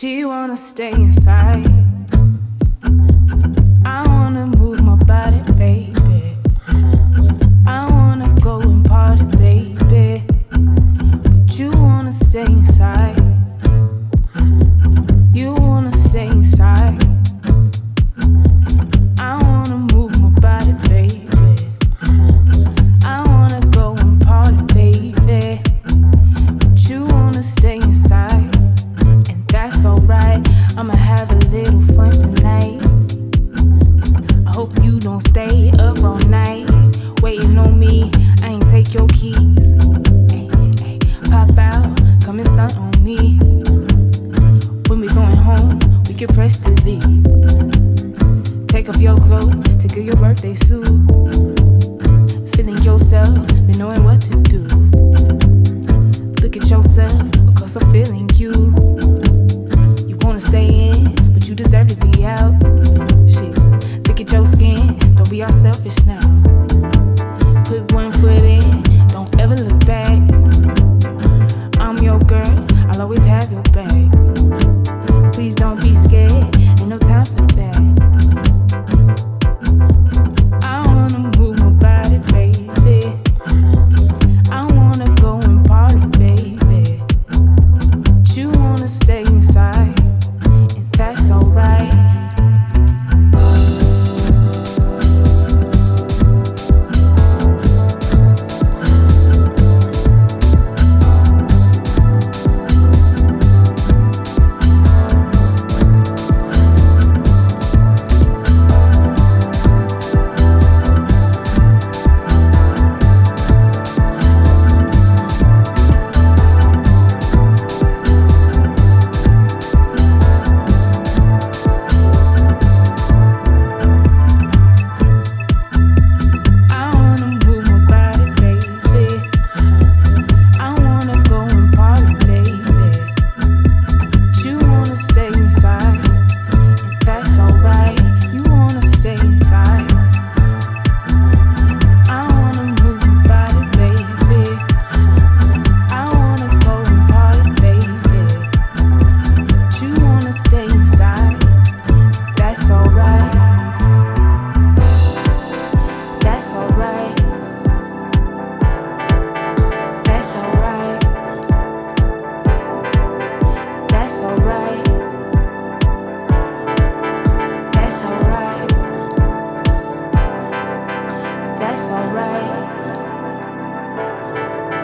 She wanna stay inside. I wanna move my body, baby. I wanna go and party, baby. But you wanna stay inside. You wanna stay inside. I wanna move my body, baby. I wanna go and party, baby. But you wanna stay inside. And that's alright. I'ma have a little fun tonight. I hope you don't stay up all night waiting on me. I ain't take your keys. Hey, hey, pop out, come and stunt on me. When we going home, we can press delete. Take off your clothes, take off your birthday suit. Feeling yourself, been knowing what to do. Look at yourself, because I'm feeling you. You wanna stay in, but you deserve to be out. Shit, look at your skin, don't be all selfish now. Put one foot in, don't ever look back. I'm your girl, I'll always have your back. Please don't be scared, ain't no time for that. I wanna move my body, baby. I wanna go and party, baby. But you wanna stay inside, and that's alright.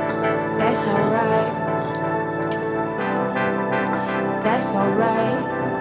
That's alright.